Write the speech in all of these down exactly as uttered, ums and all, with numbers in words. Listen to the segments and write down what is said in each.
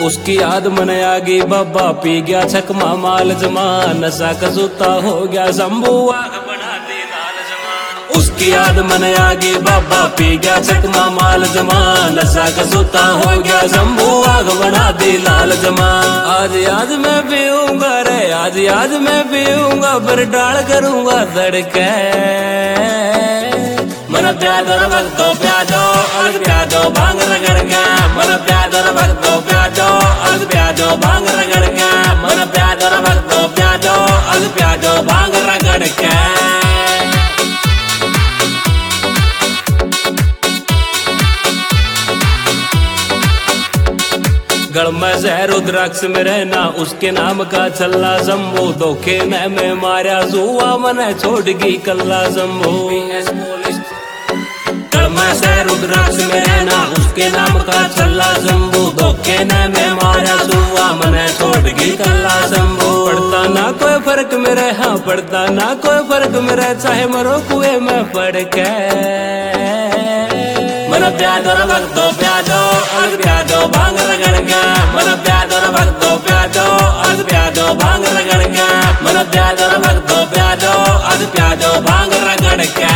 उसकी याद मन आ गई बाबा पी गया छकमा माल जमा नशा कसूता हो गया शंभू आग बना दे लाल जमा। उसकी याद मन आ गई बाबा पी गया छकमा माल जमा नशा कसूता हो गया शंभू आग बना दे लाल जमा। आज आज मैं पीऊंगा रे आज आज मैं पीऊंगा पर डाल करूंगा धड़के मन प्यादर भक्तो प्यादो अलग प्यादो भांग रगड़ के मन प्यादर भक्तो प्यादो अलग प्यादो भांग रगड़ के मन प्यादर भक्तो प्यादो अलग प्यादो भांग रगड़ के। गढ़ में से रुद्राक्ष में रहना उसके नाम का छल्ला शंभू धोखे ने में मारा जुआ मने छोड़ गई कल्ला शंभू। मैं से रुद्राक्ष में रहना उसके नाम का छल्ला शंभू धोखे ने में मारा जुआ मने छोड़ गई कल्ला शंभू। पड़ता ना कोई फर्क मेरे हाँ पड़ता ना कोई फर्क मेरे चाहे मरो कुएं में पड़ के मन प्यादो भक्तो प्यादो अलग प्यादो भांग रगड़ के मन प्यादो भक्तो प्यादो अलग प्यादो भांग रगड़ के मन प्यादो भक्तो प्यादो अलग प्यादो भांग रगड़ के।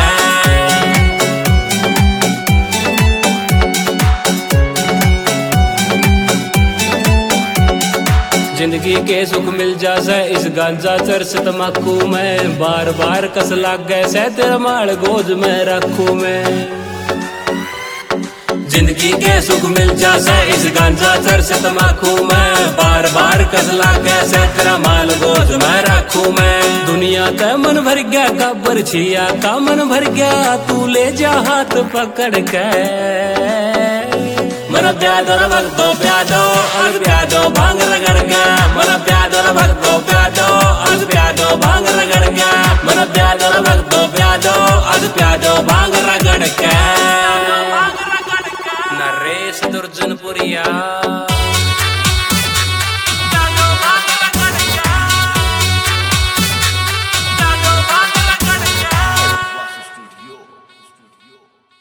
जिंदगी के सुख मिल जाए इस गांजा चरस तमाकू में बार बार कस लाग गए से तेरा माल गोद में रखू मैं। जिंदगी के सुख मिल जाए इस गांजा चरस तमाकू में बार बार कस लाग गए से तेरा माल गोद में रखू मैं। दुनिया का मन भर गया काबर छिया का मन भर गया तू ले जा हाथ पकड़ के मन प्यादो भक्तो प्यादो अलग प्यादो भांग रगड़ के मन प्यादो भक्तो प्यादो अलग प्यादो भांग रगड़ के मन प्यादो भक्तो प्यादो अलग प्यादो